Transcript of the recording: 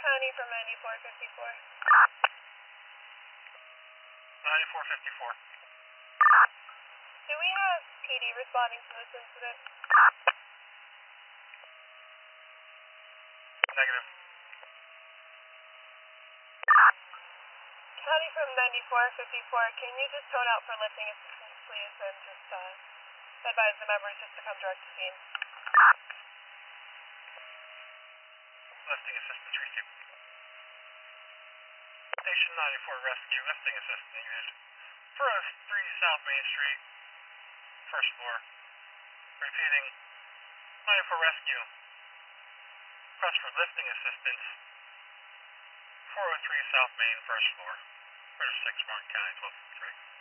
Connie from 9454. 9454. Do we have PD responding to this incident? Negative. Connie from 9454, can you just tone out for lifting assistance, please, and just advise the members just to come direct to scene? Lifting assistance received. Station 94 Rescue, lifting assistance needed. First 3 South Main Street, first floor. Repeating, 94 Rescue. Request for lifting assistance. 403 South Main, first floor. British 6, Martin County, 1253.